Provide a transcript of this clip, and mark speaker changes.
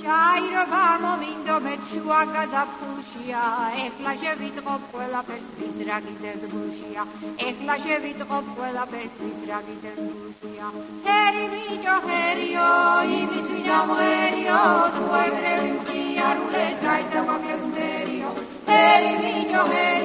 Speaker 1: ჩაირობა მომინდო მე შუა გაზაფხულშია ეხლა შევიტყობ ყველაფერს ვის რა გიძებთ გულშია ეხლა შევიტყობ ყველაფერს ვის რა გიძებთ გულშია ჰერი ბიჭო ჰერიო იმით ვინამღერიო თუ ეგრევე მხიარულე დაიდა გვაქვს მდერიო ჰერი ბიჭო ჰერიო